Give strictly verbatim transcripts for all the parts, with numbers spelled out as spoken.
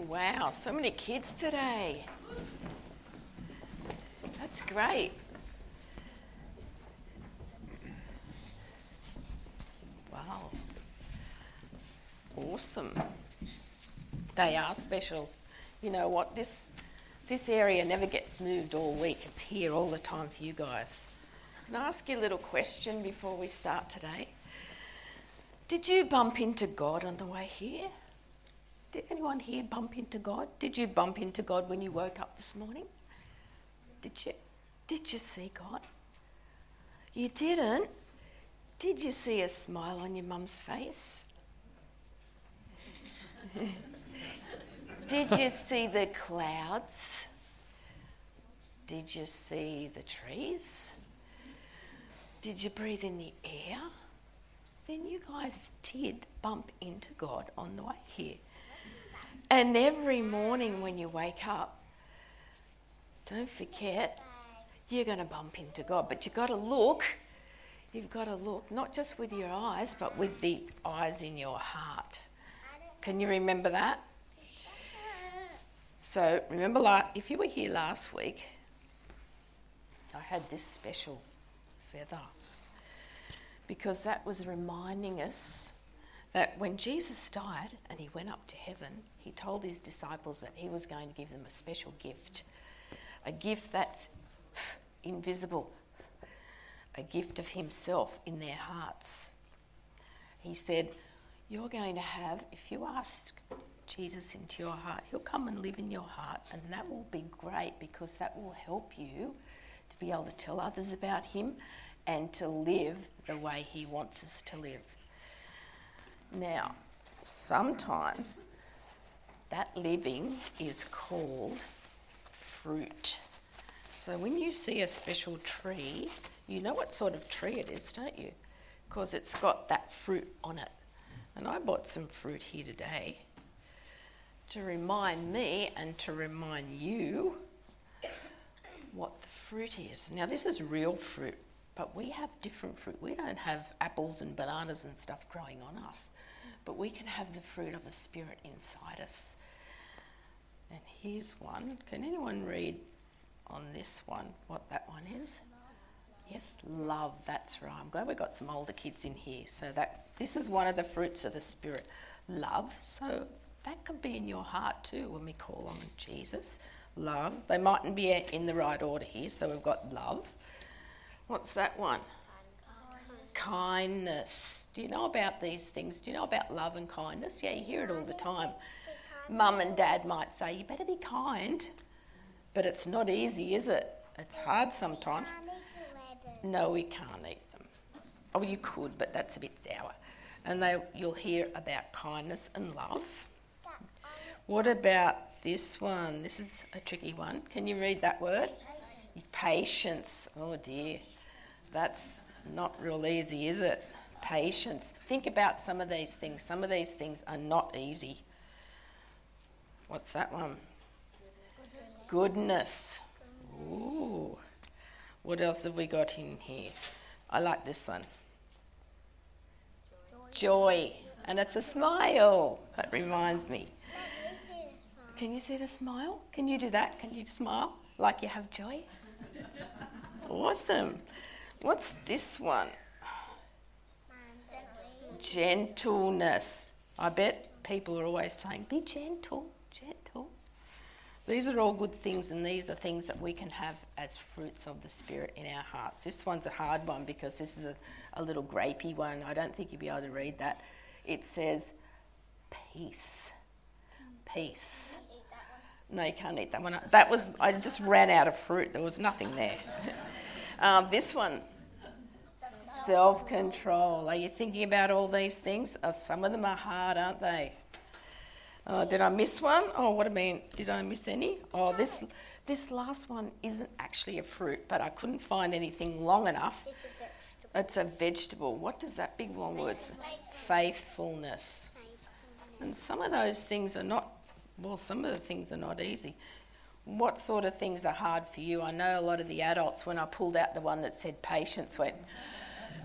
Wow, so many kids today. That's great. Wow. It's awesome. They are special. You know what? This this area never gets moved all week. It's here all the time for you guys. Can I ask you a little question before we start today? Did you bump into God on the way here? Did anyone here bump into God? Did you bump into God when you woke up this morning? Did you? Did you see God? You didn't? Did you see a smile on your mum's face? Did you see the clouds? Did you see the trees? Did you breathe in the air? Then you guys did bump into God on the way here. And every morning when you wake up, don't forget, you're going to bump into God. But you've got to look, you've got to look, not just with your eyes, but with the eyes in your heart. Can you remember that? So remember, like, if you were here last week, I had this special feather. Because that was reminding us that when Jesus died and he went up to heaven, he told his disciples that he was going to give them a special gift. A gift that's invisible. A gift of himself in their hearts. He said, you're going to have, if you ask Jesus into your heart, he'll come and live in your heart, and that will be great because that will help you to be able to tell others about him and to live the way he wants us to live. Now, sometimes that living is called fruit. So when you see a special tree, you know what sort of tree it is, don't you? Because it's got that fruit on it. And I bought some fruit here today to remind me and to remind you what the fruit is. Now, this is real fruit. But we have different fruit. We don't have apples and bananas and stuff growing on us. But we can have the fruit of the Spirit inside us. And here's one. Can anyone read on this one what that one is? Yes, love. That's right. I'm glad we've got some older kids in here. So that this is one of the fruits of the Spirit. Love. So that can be in your heart too when we call on Jesus. Love. They mightn't be in the right order here. So we've got love. What's that one? Kindness. Kindness. Do you know about these things? Do you know about love and kindness? Yeah, you hear it all the time. Mum and Dad might say, you better be kind. But it's not easy, is it? It's hard sometimes. No, we can't eat them. Oh, you could, but that's a bit sour. And they, you'll hear about kindness and love. What about this one? This is a tricky one. Can you read that word? Patience. Oh dear. That's not real easy, is it? Patience. Think about some of these things. Some of these things are not easy. What's that one? Goodness. Ooh. What else have we got in here? I like this one. Joy. And it's a smile. That reminds me. Can you see the smile? Can you do that? Can you smile like you have joy? Awesome. What's this one? Gentleness. I bet people are always saying, be gentle, gentle. These are all good things, and these are things that we can have as fruits of the Spirit in our hearts. This one's a hard one because this is a, a little grapey one. I don't think you'll be able to read that. It says peace. Peace. No, you can't eat that one. That was, I just ran out of fruit. There was nothing there. um, this one, self-control. Are you thinking about all these things? Uh, some of them are hard, aren't they? Oh, did I miss one? Oh, what do I mean? Did I miss any? Oh, this this last one isn't actually a fruit, but I couldn't find anything long enough. It's a vegetable. It's a vegetable. What does that big long word say? Faithfulness. And some of those things are not, well, some of the things are not easy. What sort of things are hard for you? I know a lot of the adults, when I pulled out the one that said patience, went,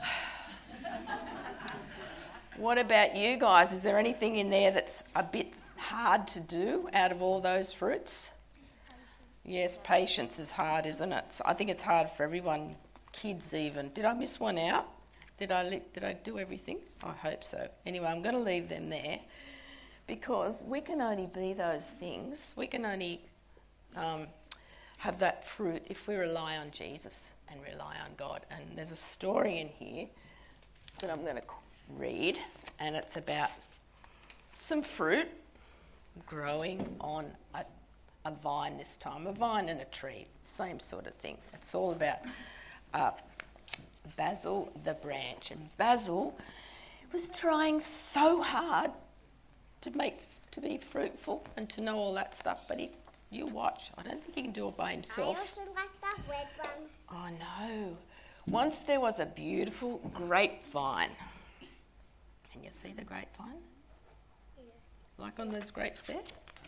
what about you guys? Is there anything in there that's a bit hard to do out of all those fruits? Yes, patience is hard, isn't it? So I think it's hard for everyone, kids even. Did I miss one out? Did I li- did I do everything? I hope so. Anyway, I'm going to leave them there because we can only be those things. We can only um, have that fruit if we rely on Jesus and rely on God. And there's a story in here that I'm going to read, and it's about some fruit growing on a, a vine this time, a vine and a tree, same sort of thing. It's all about uh, Basil the branch. And Basil was trying so hard to make to be fruitful and to know all that stuff, but he, you watch, I don't think he can do it by himself. I also like that red one. Oh no. Once there was a beautiful grapevine. Can you see the grapevine? Yeah. Like on those grapes there?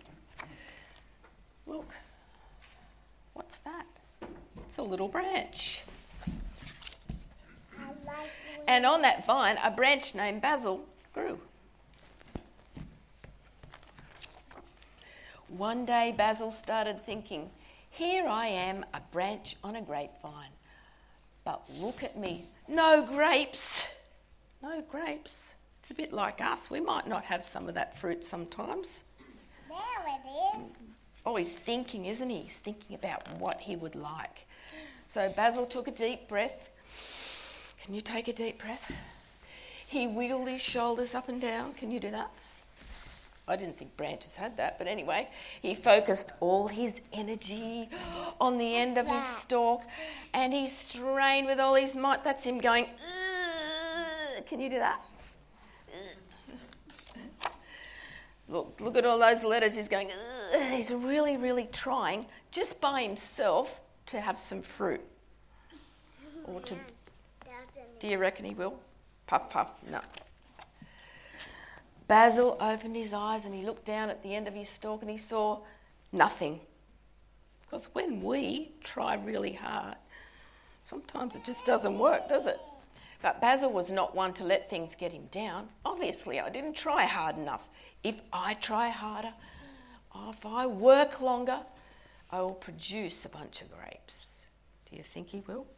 Look. What's that? It's a little branch. I like And on that vine, a branch named Basil grew. One day Basil started thinking, here I am, a branch on a grapevine. But look at me, no grapes. No grapes. It's a bit like us. We might not have some of that fruit sometimes. There it is. Oh, he's thinking, isn't he? He's thinking about what he would like. So Basil took a deep breath. Can you take a deep breath? He wiggled his shoulders up and down. Can you do that? I didn't think branches had that, but anyway, he focused all his energy on the end of his stalk, and he strained with all his might. That's him going, ugh. Can you do that? Look, look at all those letters. He's going, ugh. He's really, really trying just by himself to have some fruit. Or to, do you reckon he will? Puff, puff, no. Basil opened his eyes and he looked down at the end of his stalk and he saw nothing. Because when we try really hard, sometimes it just doesn't work, does it? But Basil was not one to let things get him down. Obviously, I didn't try hard enough. If I try harder, if I work longer, I will produce a bunch of grapes. Do you think he will?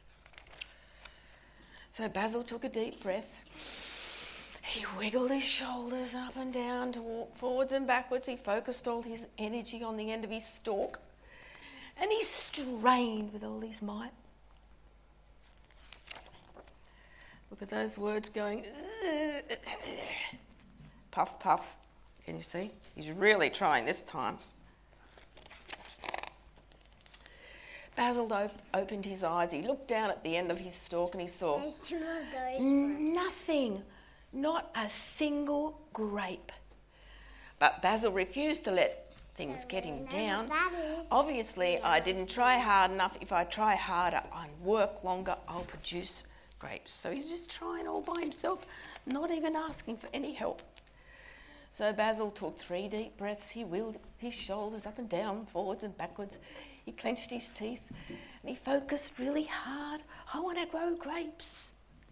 So Basil took a deep breath. He wiggled his shoulders up and down to walk forwards and backwards. He focused all his energy on the end of his stalk. And he strained with all his might. Look at those words going. Puff, puff. Can you see? He's really trying this time. Basil op- opened his eyes. He looked down at the end of his stalk and he saw There's two of those. nothing. Not a single grape. But Basil refused to let things get him down. Obviously, I didn't try hard enough. If I try harder and work longer, I'll produce grapes. So he's just trying all by himself, not even asking for any help. So Basil took three deep breaths. He wheeled his shoulders up and down, forwards and backwards. He clenched his teeth and he focused really hard. I want to grow grapes.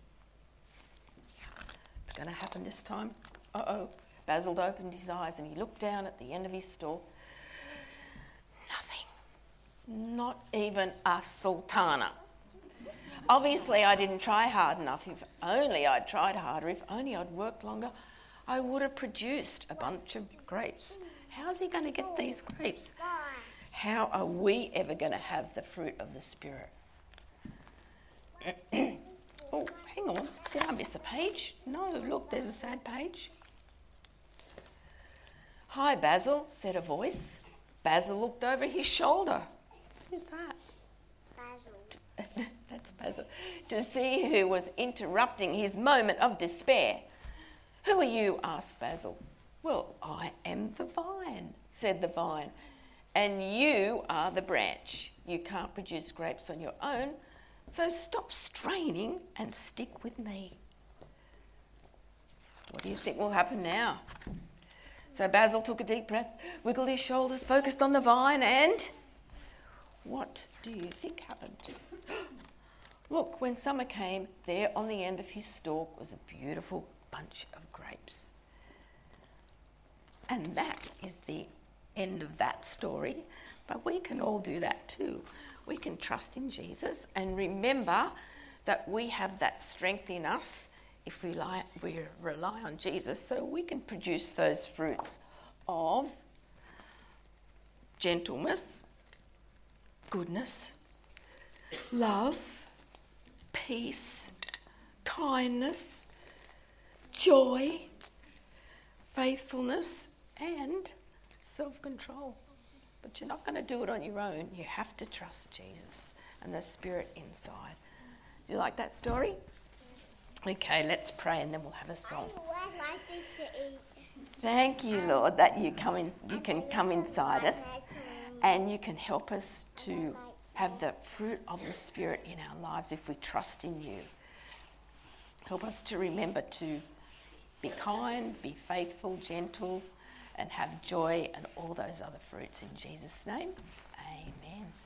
It's going to happen this time. Uh-oh. Basil opened his eyes and he looked down at the end of his stalk. Nothing. Not even a sultana. Obviously, I didn't try hard enough. If only I'd tried harder, if only I'd worked longer, I would have produced a bunch of grapes. How's he going to get these grapes? How are we ever going to have the fruit of the Spirit? Oh, hang on. Did I miss a page? No, look, there's a sad page. Hi, Basil, said a voice. Basil looked over his shoulder. Who's that? Basil. That's Basil. To see who was interrupting his moment of despair. Who are you? Asked Basil. Well, I am the vine, said the vine. And you are the branch. You can't produce grapes on your own. So stop straining and stick with me. What do you think will happen now? So Basil took a deep breath, wiggled his shoulders, focused on the vine, and what do you think happened? Look, when summer came, there on the end of his stalk was a beautiful bunch of grapes. And that is the end of that story. But we can all do that too. We can trust in Jesus and remember that we have that strength in us if we rely, we rely on Jesus, so we can produce those fruits of gentleness, goodness, love, peace, kindness, joy, faithfulness, and self-control. But you're not going to do it on your own. You have to trust Jesus and the Spirit inside. Do you like that story? Okay, let's pray and then we'll have a song. I like this to eat. Thank you, Lord, that you come in, you can come inside us and you can help us to have the fruit of the Spirit in our lives if we trust in you. Help us to remember to be kind, be faithful, gentle, and have joy and all those other fruits in Jesus' name. Amen.